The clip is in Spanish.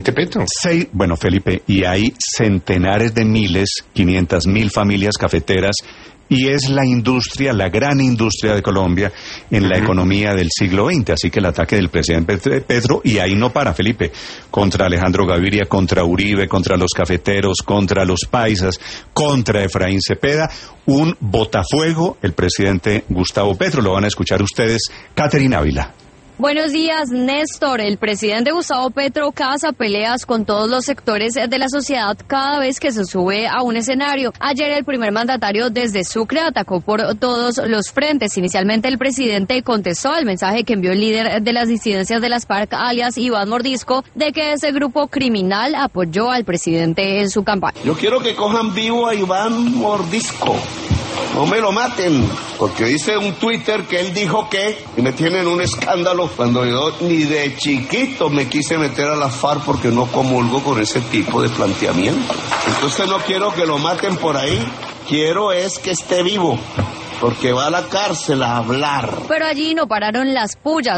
Petro. Bueno, Felipe, y hay centenares de miles, 500.000 familias cafeteras, y es la industria, la gran industria de Colombia en la economía del siglo XX. Así que el ataque del presidente Petro, y ahí no para, Felipe, contra Alejandro Gaviria, contra Uribe, contra los cafeteros, contra los paisas, contra Efraín Cepeda, un botafuego, el presidente Gustavo Petro. Lo van a escuchar ustedes, Caterina Ávila. Buenos días, Néstor. El presidente Gustavo Petro caza peleas con todos los sectores de la sociedad cada vez que se sube a un escenario. Ayer el primer mandatario desde Sucre atacó por todos los frentes. Inicialmente el presidente contestó al mensaje que envió el líder de las disidencias de las FARC, alias Iván Mordisco, de que ese grupo criminal apoyó al presidente en su campaña. Yo quiero que cojan vivo a Iván Mordisco. No me lo maten, porque dice un Twitter que él dijo que, y me tienen un escándalo, cuando yo ni de chiquito me quise meter a la FARC porque no comulgo con ese tipo de planteamiento. Entonces no quiero que lo maten por ahí, quiero es que esté vivo, porque va a la cárcel a hablar. Pero allí no pararon las pullas.